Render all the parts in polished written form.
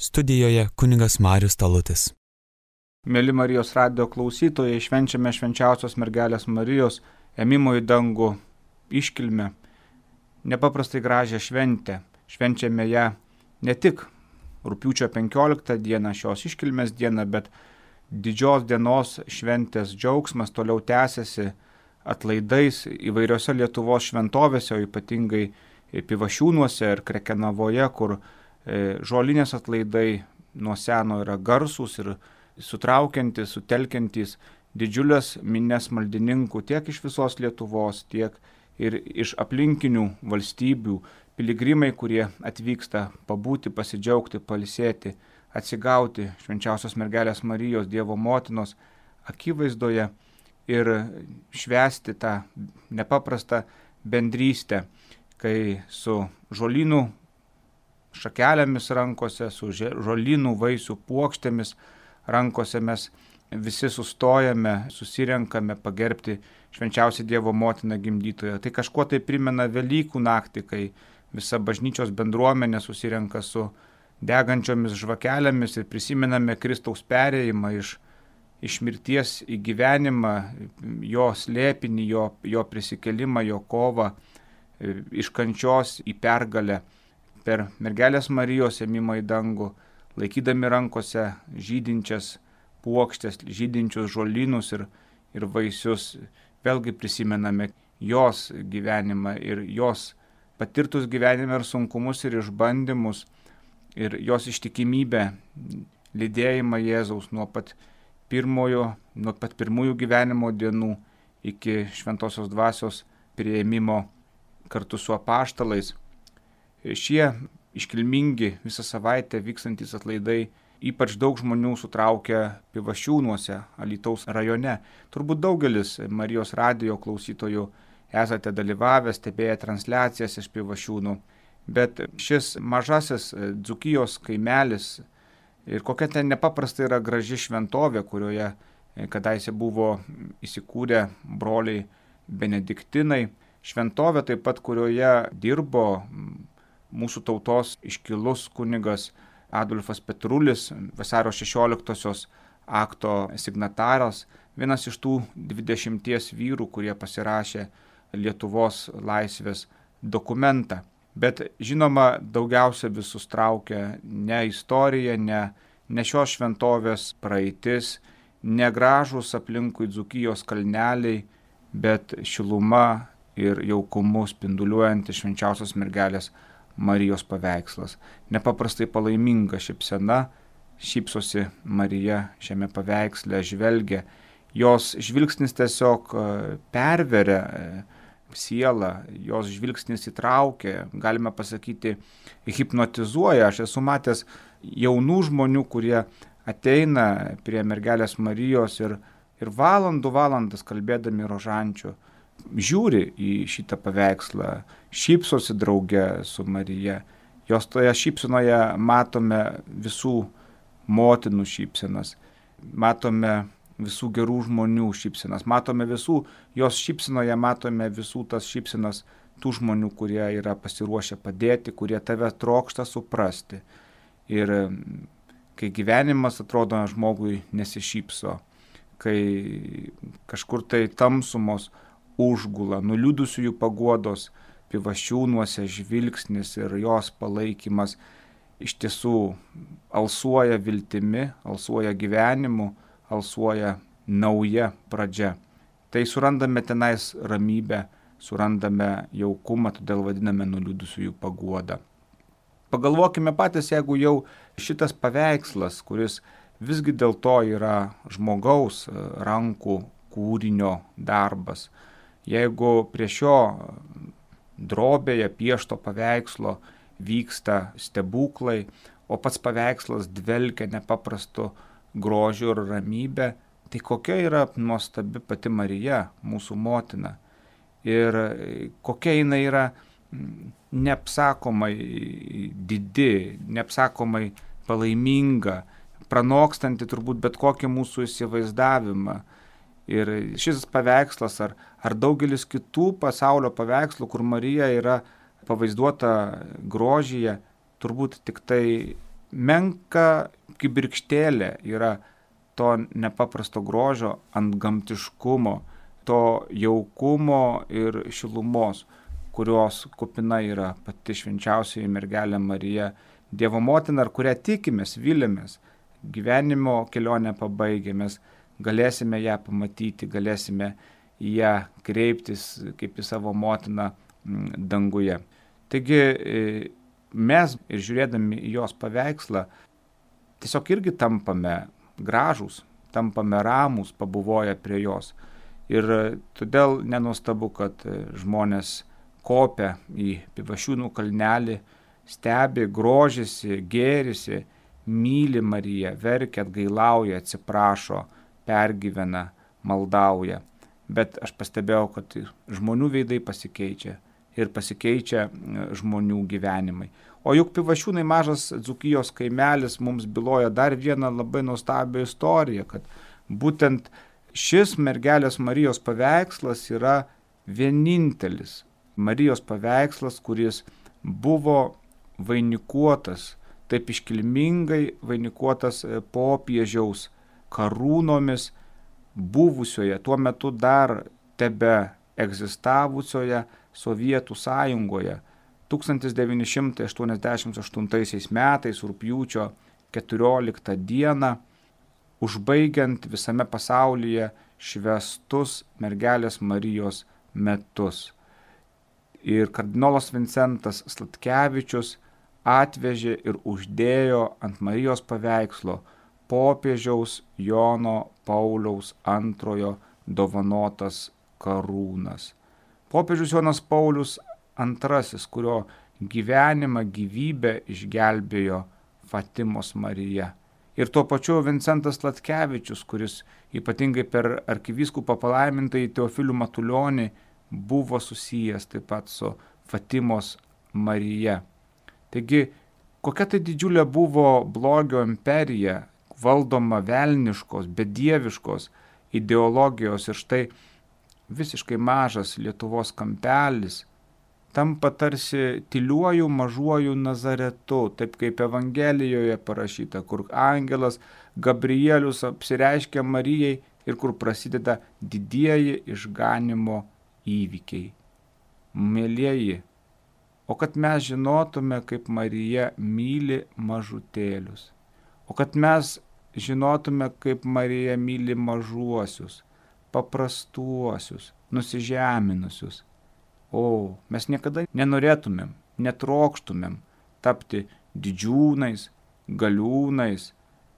Studijoje kunigas Marius Talutis. Mėly Marijos radijo klausytojai, švenčiame švenčiausios mergelės Marijos ėmimo į dangų iškilmę. Nepaprastai gražią šventę. Švenčiame ją ne tik rugpjūčio 15 dieną, šios iškilmės dieną, bet didžios dienos šventės džiaugsmas toliau tęsiasi atlaidais įvairiose Lietuvos šventovėse, o ypatingai Pivašiūnuose ir Krekenavoje, kur žolinės atlaidai nuo seno yra garsūs ir sutraukiantys, sutelkiantys didžiulės minias maldininkų tiek iš visos Lietuvos, tiek ir iš aplinkinių valstybių, piligrimai, kurie atvyksta pabūti, pasidžiaugti, pailsėti, atsigauti švenčiausios mergelės Marijos Dievo motinos akivaizdoje ir švęsti tą nepaprastą bendrystę, kai su žolynų šakelėmis rankose, su žolynų vaisių puokštėmis rankose mes visi sustojame, susirenkame pagerbti švenčiausią Dievo motiną gimdytoją. Tai kažkuo tai primena Velykų naktį, kai visa bažnyčios bendruomenė susirenka su degančiomis žvakelėmis ir prisimename Kristaus perėjimą iš mirties į gyvenimą, jo slėpinį, jo prisikėlimą, jo kovą, iš kančios į pergalę. Per mergelės Marijos ėmimą į dangų, laikydami rankose žydinčias puokštės, žydinčius žolynus ir vaisius, vėlgi prisimename jos gyvenimą ir jos patirtus gyvenime ir sunkumus ir išbandymus ir jos ištikimybę, lydėjimą Jėzaus nuo pat pirmųjų gyvenimo dienų iki šventosios dvasios priėmimo kartu su apaštalais. Šie iškilmingi visą savaitę vykstantys atlaidai ypač daug žmonių sutraukia Pivašiūnuose, Alytaus rajone. Turbūt daugelis Marijos radijo klausytojų esate dalyvavę, stebėję transliacijas iš Pivašiūnų. Bet šis mažasis Dzūkijos kaimelis ir kokia ten nepaprastai yra graži šventovė, kurioje kadaise buvo įsikūrę broliai benediktinai. Šventovė taip pat, kurioje dirbo mūsų tautos iškilus kunigas Adolfas Petrulis, vasario 16-osios akto signataras, vienas iš tų 20 vyrų, kurie pasirašė Lietuvos laisvės dokumentą. Bet žinoma, daugiausia visus traukia ne istorija, ne šios šventovės praeitis, ne gražūs aplinkui Dzūkijos kalneliai, bet šiluma ir jaukumu spinduliuojanti švenčiausios mergelės Marijos paveikslas. Nepaprastai palaiminga šypsena, šypsosi Marija šiame paveiksle, žvelgia. Jos žvilgsnis tiesiog perveria sielą, jos žvilgsnis įtraukia, galime pasakyti, hipnotizuoja. Aš esu matęs jaunų žmonių, kurie ateina prie mergelės Marijos ir valandas kalbėdami rožančių žiūri į šitą paveikslą, šypsosi drauge su Marija. Jos toje šypsenoje matome visų motinų šypsenas, matome visų gerų žmonių šypsenas, matome jos šypsenoje matome visų tas šypsenas tų žmonių, kurie yra pasiruošę padėti, kurie tave trokšta suprasti. Ir kai gyvenimas atrodo žmogui nesišypso, kai kažkur tai tamsumos užgula, nuliūdusiųjų paguodos Pivašiūnuose žvilgsnis ir jos palaikymas iš tiesų alsuoja viltimi, alsuoja gyvenimu, alsuoja nauja pradžia. Tai surandame tenais ramybę, surandame jaukumą, todėl vadiname nuliūdusiųjų paguodą. Pagalvokime patys, jeigu jau šitas paveikslas, kuris visgi dėl to yra žmogaus rankų kūrinio darbas, jeigu prie šio drobėje piešto paveikslo vyksta stebuklai, o pats paveikslas dvelkia nepaprastu grožiu ir ramybė, tai kokia yra nuostabi pati Marija, mūsų motina. Ir kokia jinai yra neapsakomai didi, neapsakomai palaiminga, pranokstanti turbūt bet kokį mūsų įsivaizdavimą. Ir šis paveikslas ar daugelis kitų pasaulio paveikslų, kur Marija yra pavaizduota grožyje, turbūt tik tai menka kibirkštėlė yra to nepaprasto grožio, antgamtiškumo, to jaukumo ir šilumos, kurios kupina yra pati švenčiausioji mergelė Marija, Dievo motina, ar kurią tikimės, vilėmės, gyvenimo kelionę pabaigę, mes galėsime ją pamatyti, galėsime į ją kreiptis kaip į savo motiną danguje. Taigi mes ir žiūrėdami į jos paveikslą tiesiog irgi tampame gražūs, tampame ramūs, pabuvoję prie jos. Ir todėl nenuostabu, kad žmonės kopia į Pivašiūnų kalnelį, stebi, grožisi, gėrisi, myli Mariją, verkia, atgailauja, atsiprašo, pergyvena, maldauja. Bet aš pastebėjau, kad žmonių veidai pasikeičia ir pasikeičia žmonių gyvenimai. O juk Pivašiūnai, mažas Dzūkijos kaimelis, mums byloja dar vieną labai nuostabią istoriją, kad būtent šis mergelės Marijos paveikslas yra vienintelis Marijos paveikslas, kuris buvo vainikuotas, taip iškilmingai vainikuotas popiežiaus karūnomis buvusioje, tuo metu dar tebe egzistavusioje Sovietų sąjungoje. 1988 metais rugpjūčio 14 dieną, užbaigiant visame pasaulyje švęstus mergelės Marijos metus. Ir kardinolas Vincentas Sladkevičius atvežė ir uždėjo ant Marijos paveikslo popiežiaus Jono Pauliaus II dovanotas karūnas. Popiežius Jonas Paulius II, kurio gyvenimą, gyvybę išgelbėjo Fatimos Marija. Ir tuo pačiu Vincentas Sladkevičius, kuris ypatingai per arkivyskupą palaimintąjį Teofilių Matulionį buvo susijęs taip pat su Fatimos Marija. Taigi, kokia tai didžiulė buvo blogio imperija, valdoma velniškos, bedieviškos ideologijos, ir štai visiškai mažas Lietuvos kampelis tampa tarsi tyliuoju mažuoju Nazaretu, taip kaip Evangelijoje parašyta, kur angelas Gabrielius apsireiškia Marijai ir kur prasideda didieji išganimo įvykiai. Mėlieji, o kad mes žinotume, kaip Marija myli mažutėlius, o kad mes žinotume, kaip Marija myli mažuosius, paprastuosius, nusižeminusius. O, mes niekada nenorėtumėm, netrokštumėm tapti didžiūnais, galiūnais,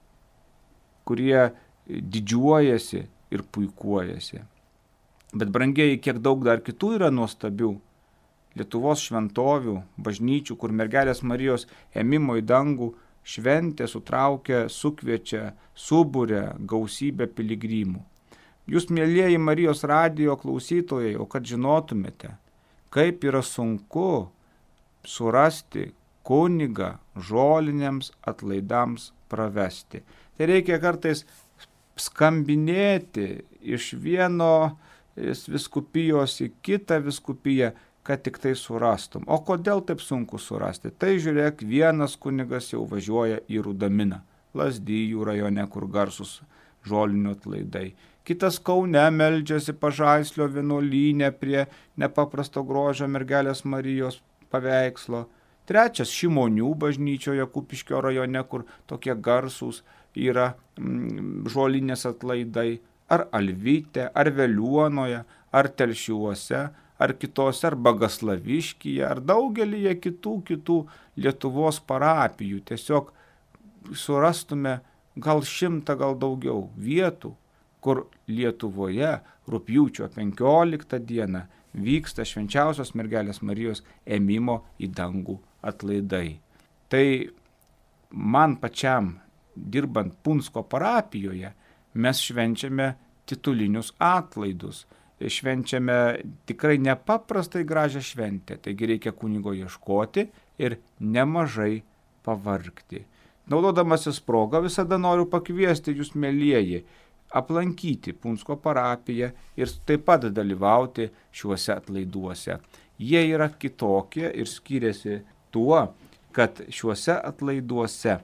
kurie didžiuojasi ir puikuojasi. Bet brangieji, kiek daug dar kitų yra nuostabių Lietuvos šventovių, bažnyčių, kur mergelės Marijos ėmimo į dangų šventė sutraukia, sukviečia, suburia gausybę piligrimų. Jūs, mielieji Marijos radijo klausytojai, o kad žinotumėte, kaip yra sunku surasti kunigą žoliniams atlaidams pravesti. Tai reikia kartais skambinėti iš vieno viskupijos į kitą viskupiją, kad tik tai surastum. O kodėl taip sunku surasti? Tai žiūrėk, vienas kunigas jau važiuoja į Rudaminą, Lazdijų rajone, kur garsus žolinių atlaidai. Kitas Kaune meldžiasi Pažaislio vienuolyne prie nepaprasto grožio mergelės Marijos paveikslo. Trečias Šimonių bažnyčioje Kupiškio rajone, kur tokie garsūs yra žolinės atlaidai. Ar Alvyte, ar Veliuonoje, ar Telšiuose, ar kitose, ar Bagaslaviškyje, ar daugelyje kitų Lietuvos parapijų. Tiesiog surastume gal 100, gal daugiau vietų, kur Lietuvoje rugpjūčio 15 dieną vyksta švenčiausios mergelės Marijos ėmimo į dangų atlaidai. Tai man pačiam, dirbant Punsko parapijoje, mes švenčiame titulinius atlaidus, švenčiame tikrai nepaprastai gražią šventę, taigi reikia kunigo ieškoti ir nemažai pavargti. Naudodamasis progą visada noriu pakviesti jūs, mielieji, aplankyti Punsko parapiją ir taip pat dalyvauti šiuose atlaiduose. Jie yra kitokie ir skiriasi tuo, kad šiuose atlaiduose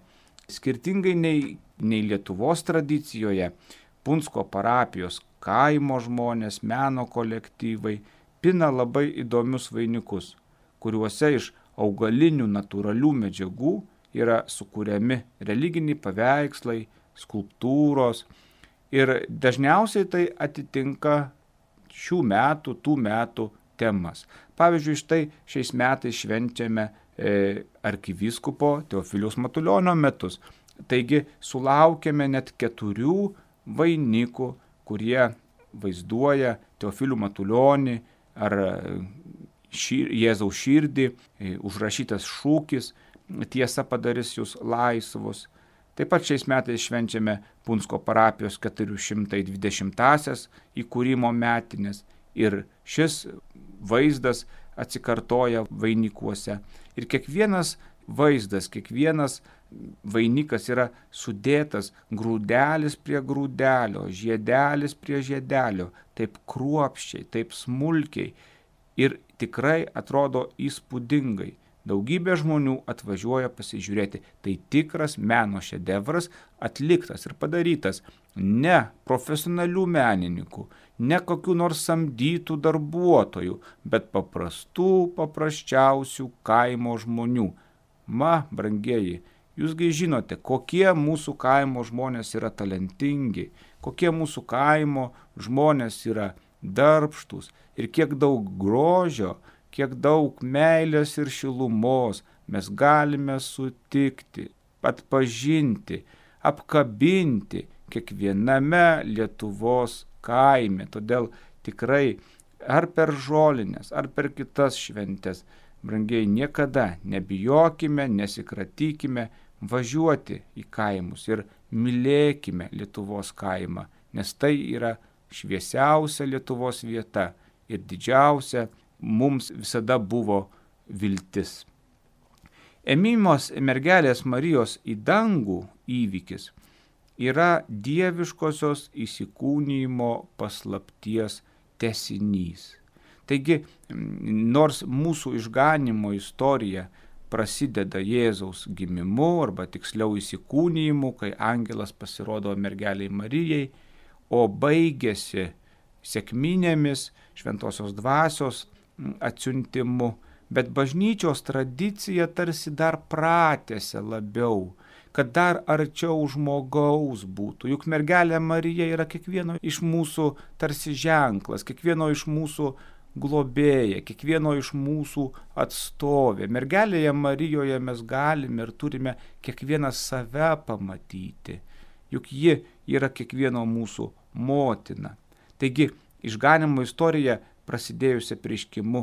Skirtingai nei Lietuvos tradicijoje, Punsko parapijos kaimo žmonės, meno kolektyvai pina labai įdomius vainikus, kuriuose iš augalinių natūralių medžiagų yra sukūriami religiniai paveikslai, skulptūros ir dažniausiai tai atitinka tų metų temas. Pavyzdžiui, štai šiais metais švenčiame arkivyskupo Teofiliaus Matulionio metus. Taigi sulaukėme net 4 vainikų, kurie vaizduoja Teofilių Matulionį ar Jėzaus širdį, užrašytas šūkis tiesa padarys jūs laisvus. Taip pat šiais metais švenčiame Punsko parapijos 420-asias įkūrimo metinės ir šis vaizdas atsikartoja vainikuose. Ir kiekvienas vaizdas, kiekvienas vainikas yra sudėtas grūdelis prie grūdelio, žiedelis prie žiedelio, taip kruopščiai, taip smulkiai ir tikrai atrodo įspūdingai. Daugybė žmonių atvažiuoja pasižiūrėti. Tai tikras meno šedevras atliktas ir padarytas ne profesionalių menininkų, ne kokių nors samdytų darbuotojų, bet paprasčiausių kaimo žmonių. Brangieji, jūsgi žinote, kokie mūsų kaimo žmonės yra talentingi, kokie mūsų kaimo žmonės yra darbštūs ir kiek daug grožio, kiek daug meilės ir šilumos mes galime sutikti, atpažinti, apkabinti kiekviename Lietuvos kaime. Todėl tikrai ar per žolinės, ar per kitas šventes, brangiai, niekada nebijokime, nesikratykime važiuoti į kaimus ir mylėkime Lietuvos kaimą, nes tai yra šviesiausia Lietuvos vieta ir didžiausia mums visada buvo viltis. Ėmimas mergelės Marijos į dangų įvykis yra dieviškosios įsikūnijimo paslapties tęsinys. Taigi, nors mūsų išganymo istorija prasideda Jėzaus gimimu, arba tiksliau įsikūnijimu, kai angelas pasirodo mergeliai Marijai, o baigėsi sekminėmis, šventosios dvasios atsiuntimu, bet bažnyčios tradicija tarsi dar pratęsia labiau, kad dar arčiau žmogaus būtų. Juk mergelė Marija yra kiekvieno iš mūsų tarsi ženklas, kiekvieno iš mūsų globėja, kiekvieno iš mūsų atstovė. Mergelėje Marijoje mes galime ir turime kiekvieną save pamatyti, juk ji yra kiekvieno mūsų motina. Taigi, išganymo istorija prasidėjusi apreiškimu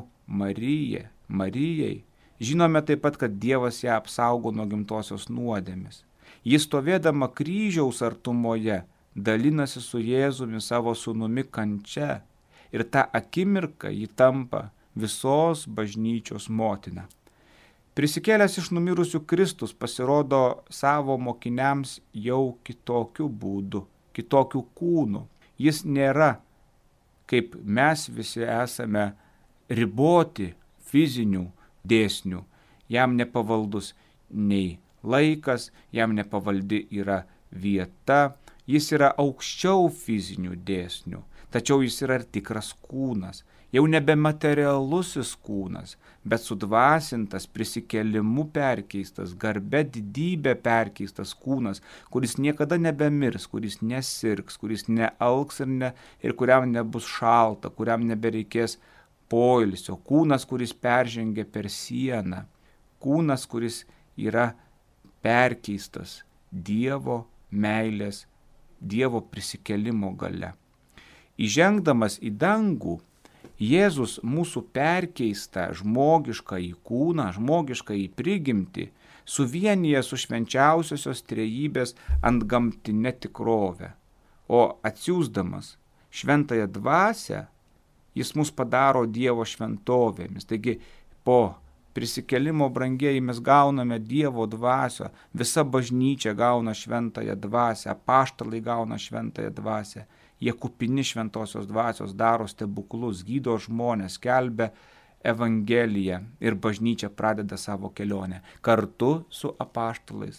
Marijai. Žinome taip pat, kad Dievas ją apsaugo nuo gimtosios nuodėmės. Jis stovėdama kryžiaus artumoje dalinasi su Jėzumi savo sūnumi kančia ir tą akimirką ji tampa visos bažnyčios motina. Prisikėlęs iš numirusių Kristus pasirodo savo mokiniams jau kitokiu būdu, kitokiu kūnu. Jis nėra, kaip mes visi esame, riboti fizinių dėsnių. Jam nepavaldus nei laikas, jam nepavaldi yra vieta. Jis yra aukščiau fizinių dėsnių, tačiau jis yra ir tikras kūnas. Jau nebe materialusis kūnas, bet sudvasintas, prisikėlimu perkeistas, garbe didybė perkeistas kūnas, kuris niekada nebemirs, kuris nesirgs, kuris nealks ir kuriam nebus šalta, kuriam nebereikės poilsio. Kūnas, kuris peržengia per sieną. Kūnas, kuris yra perkeistas Dievo meilės, Dievo prisikėlimo galia. Įžengdamas į dangų, Jėzus mūsų perkeistą žmogiškąjį kūną, žmogiškąjį prigimtį suvienyje su švenčiausiosios trejybės antgamtinę tikrovę, o atsiųsdamas šventąją dvasią, jis mus padaro Dievo šventovėmis. Taigi po prisikėlimo, brangieji, mes gauname Dievo dvasią, visa bažnyčia gauna šventąją dvasią, apaštalai gauna šventąją dvasią. Jie kupini šventosios dvasios, daro stebuklus, gydo žmonės, skelbia Evangeliją ir bažnyčia pradeda savo kelionę kartu su apaštalais,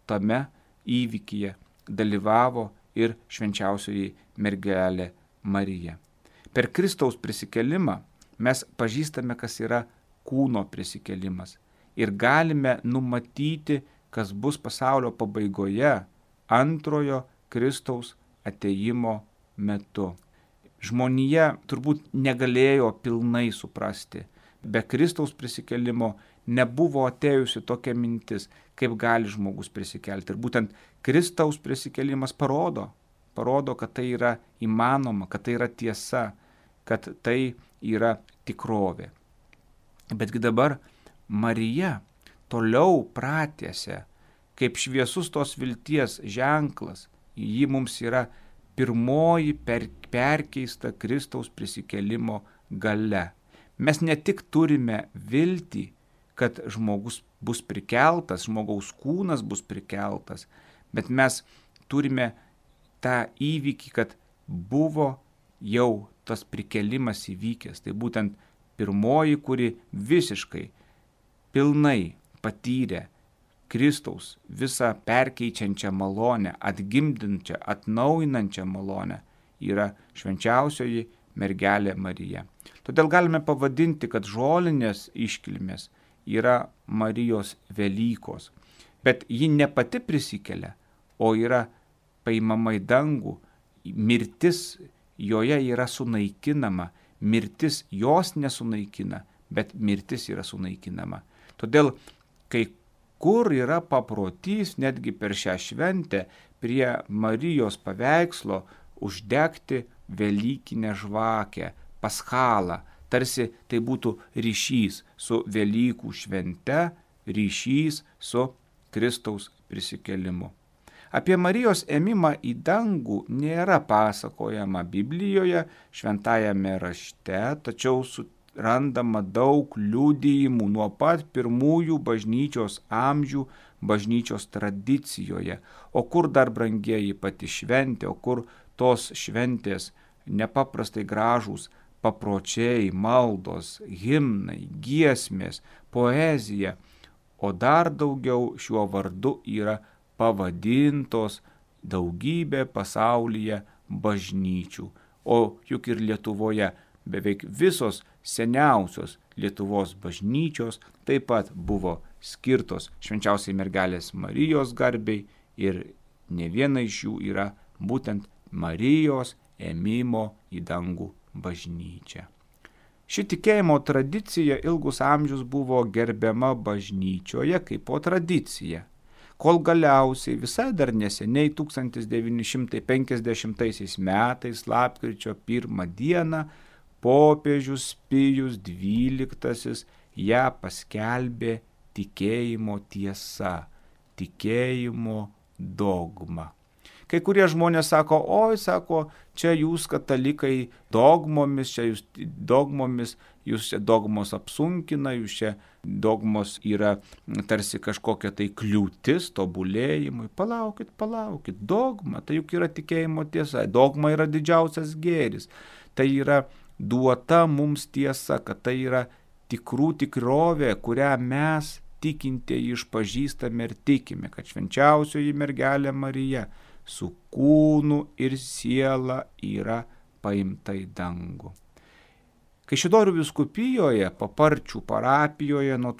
tame įvykyje dalyvavo ir švenčiausioji mergelė Marija. Per Kristaus prisikėlimą mes pažįstame, kas yra kūno prisikėlimas ir galime numatyti, kas bus pasaulio pabaigoje antrojo Kristaus atėjimo metu. Žmonija turbūt negalėjo pilnai suprasti. Be Kristaus prisikėlimo nebuvo atėjusi tokia mintis, kaip gali žmogus prisikelti. Ir būtent Kristaus prisikėlimas parodo, kad tai yra įmanoma, kad tai yra tiesa, kad tai yra tikrovė. Betgi dabar Marija toliau pratęsia, kaip šviesus tos vilties ženklas, ji mums yra pirmoji perkeista Kristaus prisikėlimo galia. Mes ne tik turime viltį, kad žmogus bus prikeltas, žmogaus kūnas bus prikeltas, bet mes turime tą įvykį, kad buvo jau tas prikėlimas įvykęs. Tai būtent pirmoji, kuri visiškai pilnai patyrė Kristaus visą perkeičiančią malonę, atgimdinčią, atnaujinančią malonę, yra švenčiausioji mergelė Marija. Todėl galime pavadinti, kad žolinės iškilmės yra Marijos Velykos. Bet ji ne pati prisikelia, o yra paimama į dangų. Mirtis joje yra sunaikinama. Mirtis jos nesunaikina, bet mirtis yra sunaikinama. Todėl, kai kur yra paprotys, netgi per šią šventę prie Marijos paveikslo uždegti Velykinę žvakę, paschalą, tarsi tai būtų ryšys su Velykų švente, ryšys su Kristaus prisikėlimu. Apie Marijos ėmimą į dangų nėra pasakojama Biblijoje, šventajame rašte, tačiau randama daug liudijimų nuo pat pirmųjų bažnyčios amžių bažnyčios tradicijoje. O kur dar, brangieji, pati šventė, o kur tos šventės nepaprastai gražūs papročiai, maldos, himnai, giesmės, poezija, o dar daugiau šiuo vardu yra pavadintos daugybė pasaulyje bažnyčių. O juk ir Lietuvoje beveik visos seniausios Lietuvos bažnyčios taip pat buvo skirtos švenčiausiai mergelės Marijos garbei ir ne viena iš jų yra būtent Marijos ėmimo į dangų bažnyčia. Ši tikėjimo tradicija ilgus amžius buvo gerbiama bažnyčioje kaip po tradicija, kol galiausiai visai dar neseniai 1950 metais lapkričio 1 dieną popiežius Pijus XII ją paskelbė tikėjimo tiesa, tikėjimo dogma. Kai kurie žmonės sako, čia jūs katalikai dogmomis, jūs čia dogmos apsunkina, jūs čia dogmos yra tarsi kažkokia tai kliūtis tobulėjimui. Palaukit, dogma, tai juk yra tikėjimo tiesa, dogma yra didžiausias gėris, tai yra duota mums tiesa, kad tai yra tikrų tikrovė, kurią mes tikintieji išpažįstame ir tikime, kad švenčiausioji mergelė Marija su kūnu ir siela yra paimta į dangų. Kaišiadorių vyskupijoje, Paparčių parapijoje nuo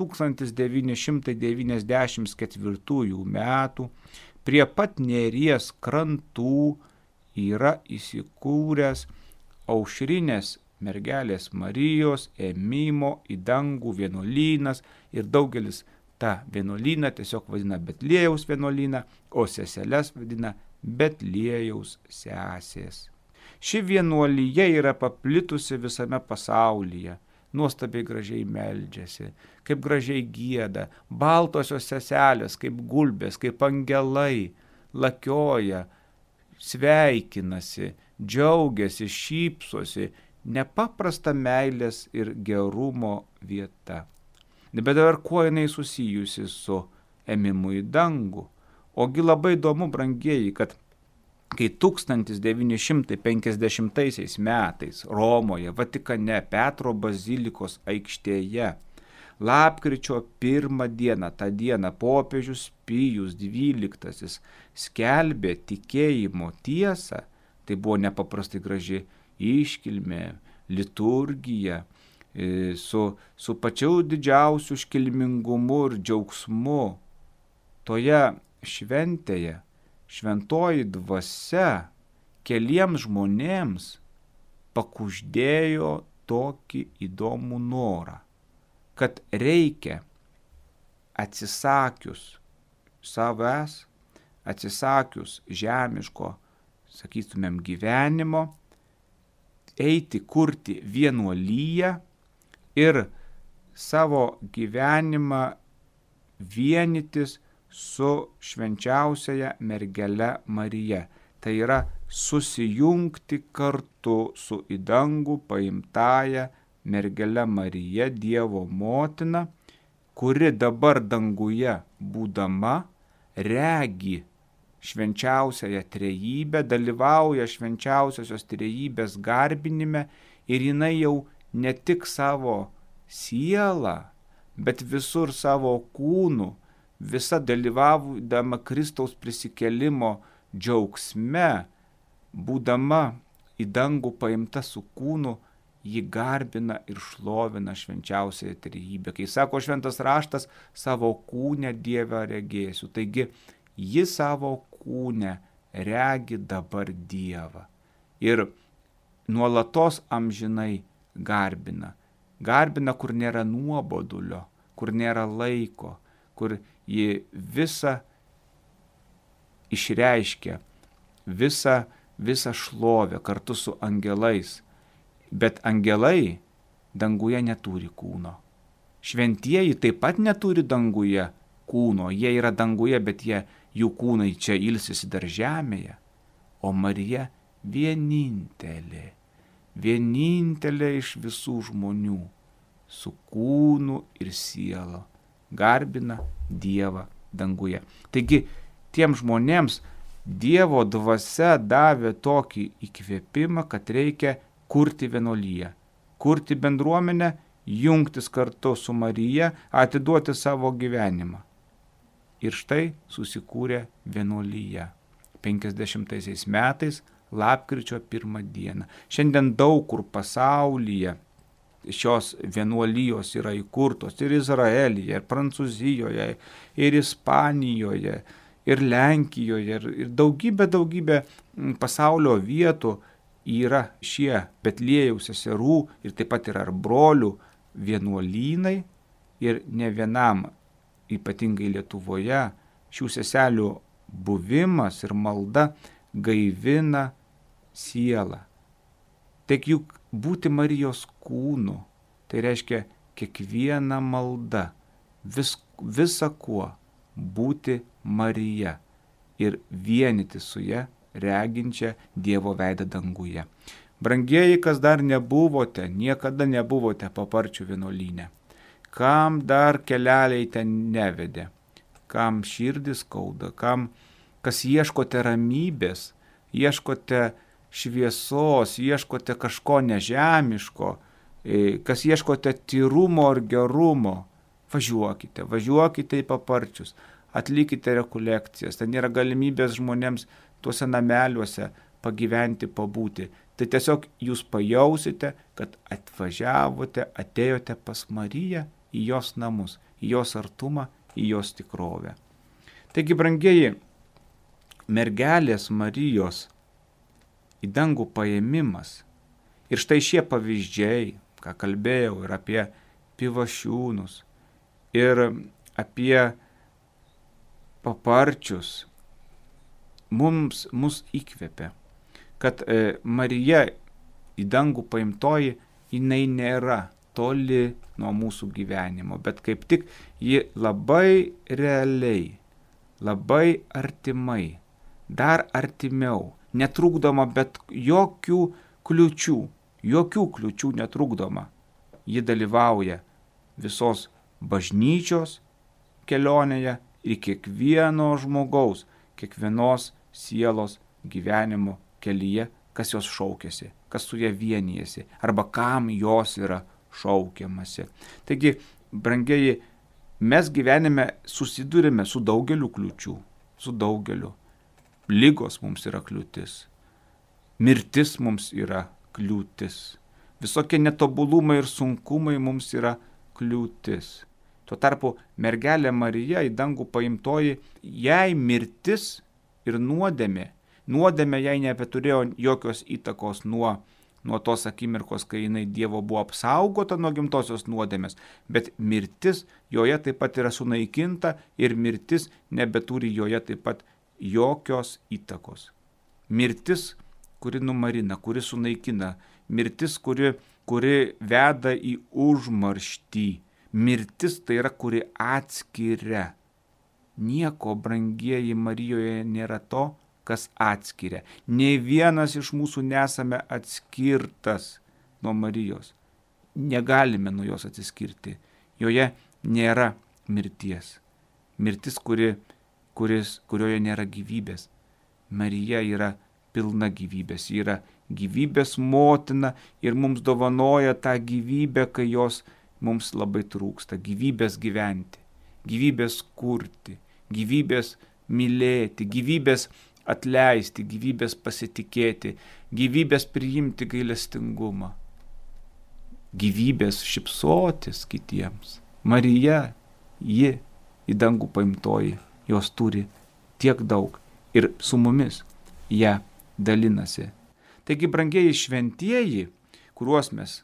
1994 metų prie pat Neries krantų yra įsikūręs Aušrinės mergelės Marijos ėmimo į dangų vienuolynas ir daugelis tą vienuolyną tiesiog vadina Betliejaus vienuolyną, o seseles vadina Betliejaus sesės. Ši vienuolyje yra paplitusi visame pasaulyje, nuostabiai gražiai meldžiasi, kaip gražiai gieda, baltosios seselės, kaip gulbės, kaip angelai, lakioja, sveikinasi, džiaugiasi, šypsosi, nepaprasta meilės ir gerumo vieta. Bet dabar kuo jinai susijusi su ėmimu į dangų? Ogi labai įdomu, brangieji, kad kai 1950 metais Romoje, Vatikane, Petro bazilikos aikštėje Lapkričio 1 dieną, tą dieną popiežius Pijus XII skelbė tikėjimo tiesą. Tai buvo nepaprastai graži iškilmė, liturgija, su pačiu didžiausiu iškilmingumu ir džiaugsmu. Toje šventėje šventoji dvasia keliems žmonėms pakuždėjo tokį įdomų norą, kad reikia atsisakius savęs, atsisakius žemiško, sakytumėm, gyvenimo, eiti kurti vienuoliją ir savo gyvenimą vienytis su švenčiausiaja mergele Marija. Tai yra susijungti kartu su į dangų paimtąja mergele Marija, Dievo motina, kuri dabar danguje būdama regi švenčiausiąją trejybę, dalyvauja švenčiausiosios trejybės garbinime ir jinai jau ne tik savo sielą, bet visur savo kūnu, visa dalyvaudama Kristaus prisikėlimo džiaugsme, būdama į dangų paimta su kūnu, ji garbina ir šlovina švenčiausiąją trejybę. Kai sako šventas raštas, savo kūne Dievą regėsiu. Taigi, ji savo kūne regi dabar Dievą. Ir nuolatos amžinai garbina. Garbina, kur nėra nuobodulio, kur nėra laiko, kur ji visą išreiškia, visą šlovę kartu su angelais. Bet angelai danguje neturi kūno. Šventieji taip pat neturi danguje kūno. Jie yra danguje, bet jų kūnai čia ilsisi dar žemėje. O Marija vienintelė iš visų žmonių, su kūnu ir siela, garbina Dievą danguje. Taigi, tiem žmonėms Dievo dvasia davė tokį įkvėpimą, kad reikia kurti vienuoliją, kurti bendruomenę, jungtis kartu su Marija, atiduoti savo gyvenimą. Ir štai susikūrė vienuolyja 50 metais, lapkričio 1 dieną. Šiandien daug kur pasaulyje šios vienuolijos yra įkurtos, ir Izraelyje, ir Prancūzijoje, ir Ispanijoje, ir Lenkijoje, ir daugybė pasaulio vietų yra šie Betliejaus seserų ir taip pat yra ir brolių vienuolynai, ir ne vienam, ypatingai Lietuvoje, šių seselių buvimas ir malda gaivina sielą. Tik juk būti Marijos kūnu, tai reiškia kiekviena malda, visa kuo būti Marija ir vienyti su ja, reginčia Dievo veidą danguje. Brangieji, kas dar nebuvote, niekada nebuvote Paparčių vienuolyne, kam dar keleliai ten nevedė, kam širdis skauda, kas ieškote ramybės, ieškote šviesos, ieškote kažko nežemiško, kas ieškote tyrumo ir gerumo, važiuokite į Paparčius, atlikite rekolekcijas, ten yra galimybės žmonėms tuose nameliuose pagyventi, pabūti. Tai tiesiog jūs pajausite, kad atvažiavote, atėjote pas Mariją į jos namus, į jos artumą, į jos tikrovę. Taigi, brangieji, mergelės Marijos į dangų paėmimas. Ir štai šie pavyzdžiai, ką kalbėjau, ir apie Pivašiūnus, ir apie Paparčius, mus įkvėpia, kad Marija į dangų paimtoji, jinai nėra toli nuo mūsų gyvenimo, bet kaip tik ji labai realiai, labai artimai, dar artimiau, netrukdoma, bet jokių kliučių netrukdoma. Ji dalyvauja visos bažnyčios kelionėje ir kiekvieno žmogaus, kiekvienos sielos gyvenimo kelyje, kas jos šaukėsi, kas su ja vienijasi, arba kam jos yra šaukiamasi. Taigi, brangieji, mes gyvenime susidurime su daugeliu kliūčių, su daugeliu. Lygos mums yra kliūtis, mirtis mums yra kliūtis, visokie netobulumai ir sunkumai mums yra kliūtis. Tuo tarpu mergelė Marija į dangų paimtoji, jai mirtis ir nuodėmė jai nebeturėjo jokios įtakos nuo tos akimirkos, kai jinai Dievo buvo apsaugota nuo gimtosios nuodėmės, bet mirtis joje taip pat yra sunaikinta ir mirtis nebeturi joje taip pat jokios įtakos. Mirtis, kuri numarina, kuri sunaikina, mirtis, kuri veda į užmarštį. Mirtis tai yra, kuri atskiria. Nieko, brangieji, Marijoje nėra to, kas atskiria. Nei vienas iš mūsų nesame atskirtas nuo Marijos. Negalime nuo jos atsiskirti. Joje nėra mirties. Mirtis, kurioje nėra gyvybės. Marija yra pilna gyvybės. Ji yra gyvybės motina ir mums dovanoja tą gyvybę, kai jos mums labai trūksta. Gyvybės gyventi, gyvybės kurti, gyvybės mylėti, gyvybės atleisti, gyvybės pasitikėti, gyvybės priimti gailestingumą, gyvybės šypsotis kitiems. Marija, ji į dangų paimtoji, jos turi tiek daug ir su mumis ją dalinasi. Taigi, brangieji šventieji, kuriuos mes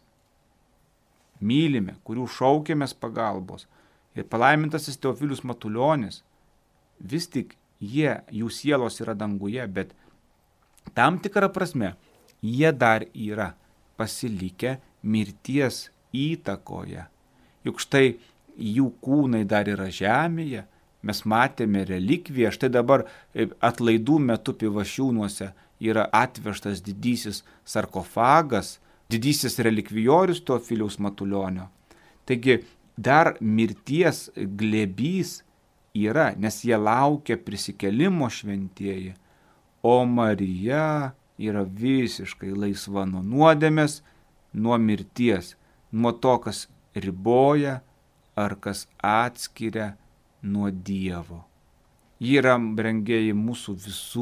mylime, kurių šaukėmės pagalbos, ir palaimintasis Teofilius Matulionis, vis tik jų sielos yra danguje, bet tam tikrą prasme jie dar yra pasilikę mirties įtakoje. Juk štai jų kūnai dar yra žemėje, mes matėme relikviją, štai dabar atlaidų metu Pivašiūnuose yra atvežtas didysis sarkofagas, didysis relikvijorius Teofiliaus Matulionio. Taigi dar mirties glėbys yra, nes jie laukia prisikėlimo šventieji, o Marija yra visiškai laisva nuo nuodėmės, nuo mirties, nuo to, kas riboja ar kas atskiria nuo Dievo. Ji yra, brangieji, mūsų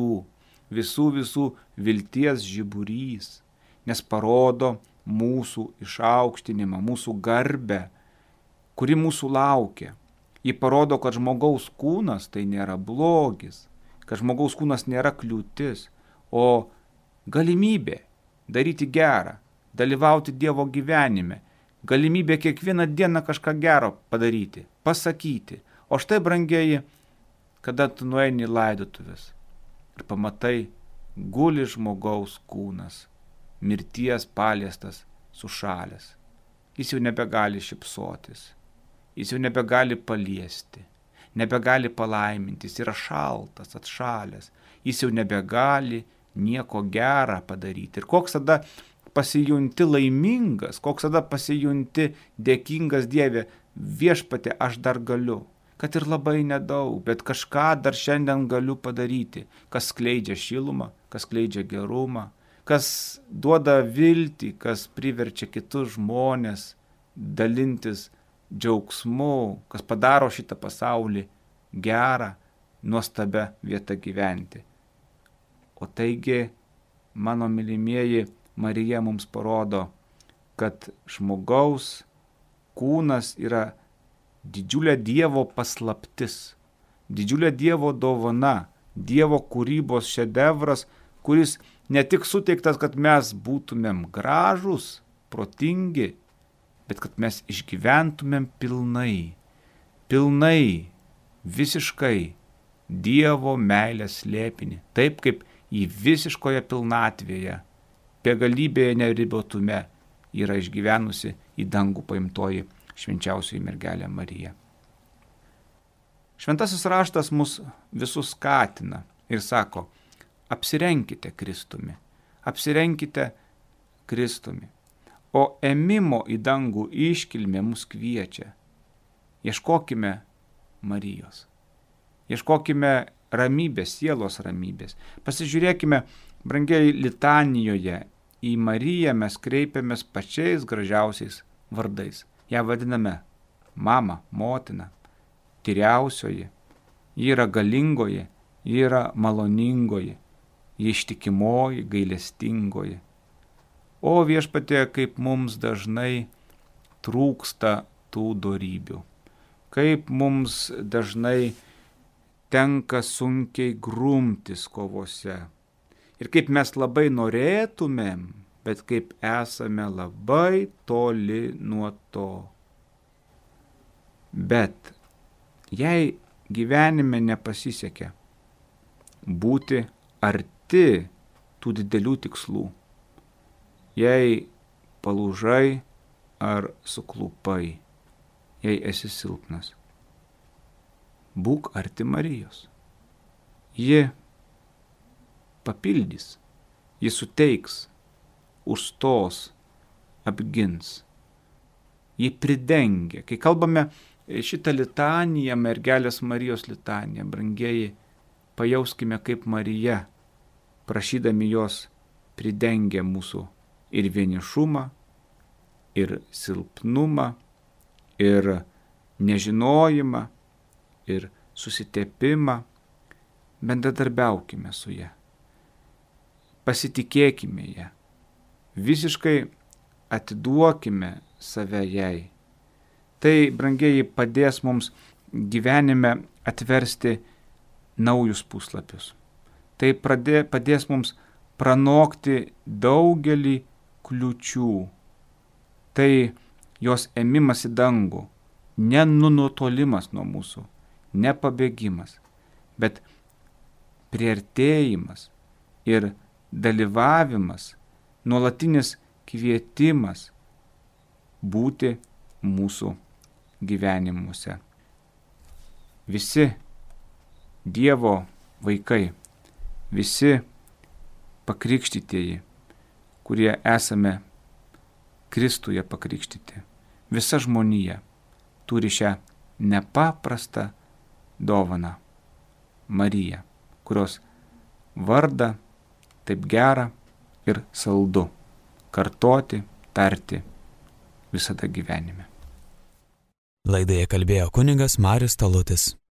visų vilties žiburys, nes parodo mūsų išaukštinimą, mūsų garbę, kuri mūsų laukia. Ji parodo, kad žmogaus kūnas tai nėra blogis, kad žmogaus kūnas nėra kliūtis, o galimybė daryti gerą, dalyvauti Dievo gyvenime, galimybė kiekvieną dieną kažką gero padaryti, pasakyti. O štai, brangieji, kada tu nueini į laidotuvės ir pamatai, guli žmogaus kūnas, mirties paliestas, sušalęs. Jis jau nebegali šypsotis, jis jau nebegali paliesti, nebegali palaiminti, jis yra šaltas, atšalęs, jis jau nebegali nieko gerą padaryti. Ir koks tada pasijunti laimingas, koks tada pasijunti dėkingas Dieve, Viešpatie, aš dar galiu, kad ir labai nedaug, bet kažką dar šiandien galiu padaryti, kas skleidžia šilumą, kas skleidžia gerumą, kas duoda viltį, kas priverčia kitus žmonės dalintis džiaugsmu, kas padaro šitą pasaulį gerą, nuostabią vietą gyventi. O taigi, mano mylimieji, Marija mums parodo, kad žmogaus kūnas yra didžiulė Dievo paslaptis, didžiulė Dievo dovana, Dievo kūrybos šedevras, kuris ne tik suteiktas, kad mes būtumėm gražūs, protingi, bet kad mes išgyventumėm pilnai, visiškai Dievo meilės slėpinį, taip kaip į visiškoje pilnatvėje, begalybėje neribotume yra išgyvenusi į dangų paimtoji švenčiausioji mergelė Marija. Šventasis raštas mus visus skatina ir sako, apsirenkite Kristumi, o ėmimo į dangų iškilmė mus kviečia. Ieškokime Marijos, ieškokime ramybės, sielos ramybės. Pasižiūrėkime, brangieji, litanijoje į Mariją mes kreipiamės pačiais gražiausiais vardais. Ja vadiname mama, motina, tyriausioji, ji yra galingoji, ji yra maloningoji, ji ištikimoji, gailestingoji. O Viešpatie, kaip mums dažnai trūksta tų dorybių, kaip mums dažnai tenka sunkiai grumtis kovose ir kaip mes labai norėtumėm, bet kaip esame labai toli nuo to. Bet jei gyvenime nepasisekė būti arti tų didelių tikslų, jei palūžai ar suklupai, jei esi silpnas, būk arti Marijos. Ji papildys, ji suteiks, užstos, apgins. Ji pridengia. Kai kalbame šitą litaniją, mergelės Marijos litaniją, brangieji, pajauskime, kaip Marija, prašydami jos, pridengia mūsų ir vienišumą, ir silpnumą, ir nežinojimą, ir susitepimą. Bendradarbiaukime su ja. Pasitikėkime ją. Visiškai atiduokime save jai. Tai, brangieji, padės mums gyvenime atversti naujus puslapius. Tai padės mums pranokti daugelį kliūčių. Tai jos ėmimas į dangų, ne nutolimas nuo mūsų, ne pabėgimas, bet priartėjimas ir dalyvavimas, nuolatinis kvietimas būti mūsų gyvenimuose. Visi Dievo vaikai, visi pakrikštytieji, kurie esame Kristuje pakrikštyti, visa žmonija turi šią nepaprastą dovaną Mariją, kurios vardą taip gera ir saldu kartoti, tarti visada gyvenime. Laidoje kalbėjo kunigas Marius Talutis.